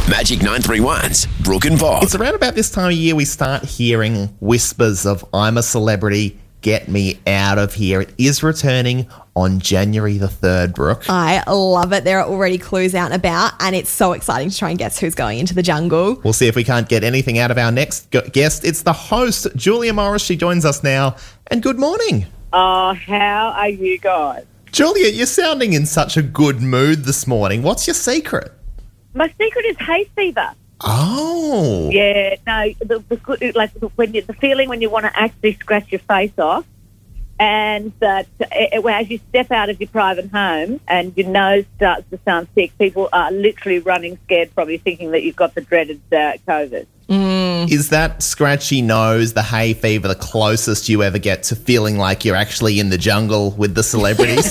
Magic 931's Brooke and Bob. It's around about this time of year we start hearing whispers of I'm a celebrity, get me out of here. It is returning on January the 3rd, Brooke. I love it. There are already clues out and about, and it's so exciting to try and guess who's going into the jungle. We'll see if we can't get anything out of our next guest. It's the host, Julia Morris. She joins us now. And good morning. Oh, how are you guys? Julia, you're sounding in such a good mood this morning. What's your secret? My secret is hay fever. Oh. Yeah, no, the good, like the feeling when you want to actually scratch your face off, and that as you step out of your private home and your nose starts to sound sick, people are literally running scared from you, thinking that you've got the dreaded COVID. Is that scratchy nose, the hay fever, the closest you ever get to feeling like you're actually in the jungle with the celebrities?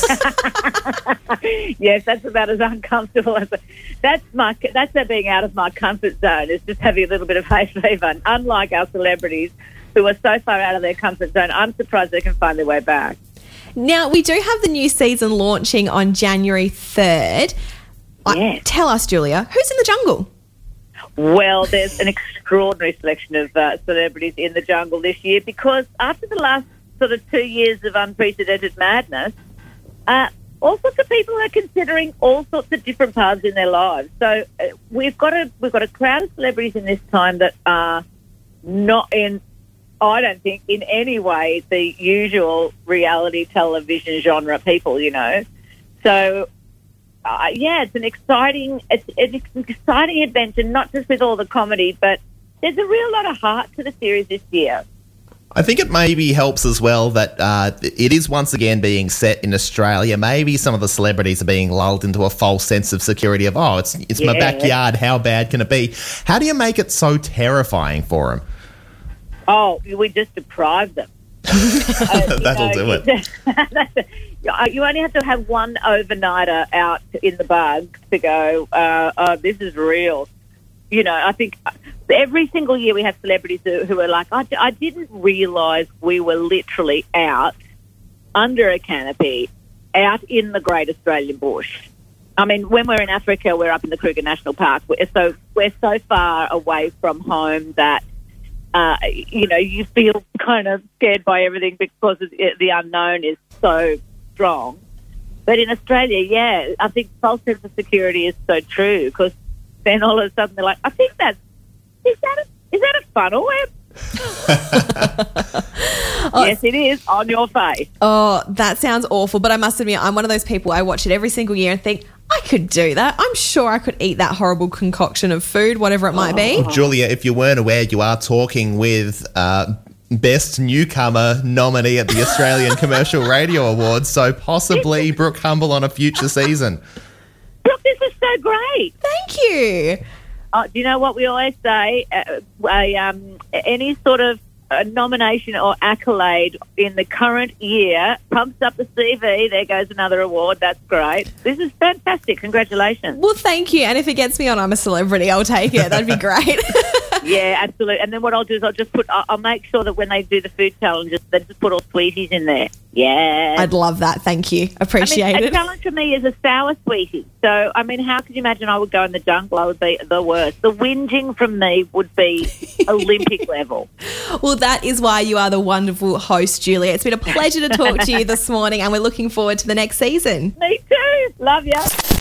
Yes, that's about as uncomfortable as that's being out of my comfort zone. Is just having a little bit of hay fever. And unlike our celebrities, who are so far out of their comfort zone, I'm surprised they can find their way back. Now, we do have the new season launching on January 3rd. Yes. Tell us, Julia, who's in the jungle? Well, there's an extraordinary selection of celebrities in the jungle this year, because after the last sort of 2 years of unprecedented madness, all sorts of people are considering all sorts of different paths in their lives. So we've got a crowd of celebrities in this time that are not in, I don't think, in any way the usual reality television genre people, you know. So, it's an exciting adventure, not just with all the comedy, but there's a real lot of heart to the series this year. I think it maybe helps as well that it is once again being set in Australia. Maybe some of the celebrities are being lulled into a false sense of security of, it's my backyard, how bad can it be? How do you make it so terrifying for them? Oh, we just deprive them. That'll do it. You only have to have one overnighter out in the bug to go, this is real. You know, I think every single year we have celebrities who are like, I didn't realise we were literally out under a canopy, out in the Great Australian Bush. I mean, when we're in Africa, we're up in the Kruger National Park. We're so far away from home that, you feel kind of scared by everything because the unknown is so strong. But in Australia, I think false sense of security is so true, because then all of a sudden they're like, I think is that a funnel web? Yes, it is, on your face. Oh, that sounds awful. But I must admit, I'm one of those people, I watch it every single year and think, I could do that. I'm sure I could eat that horrible concoction of food, whatever it might be. Julia, if you weren't aware, you are talking with Best Newcomer nominee at the Australian Commercial Radio Awards, so possibly Brooke Humble on a future season. Brooke, this is so great. Thank you. Do you know what we always say? Any sort of nomination or accolade in the current year pumps up the CV. There goes another award. That's great. This is fantastic. Congratulations. Well, thank you. And if it gets me on I'm a Celebrity, I'll take it. That'd be great. Yeah, absolutely. And then what I'll do is I'll make sure that when they do the food challenges, they just put all sweeties in there. Yeah. I'd love that. Thank you. Appreciate it. A challenge for me is a sour sweetie. So, I mean, how could you imagine I would go in the jungle? I would be the worst. The whinging from me would be Olympic level. Well, that is why you are the wonderful host, Julia. It's been a pleasure to talk to you this morning, and we're looking forward to the next season. Me too. Love ya.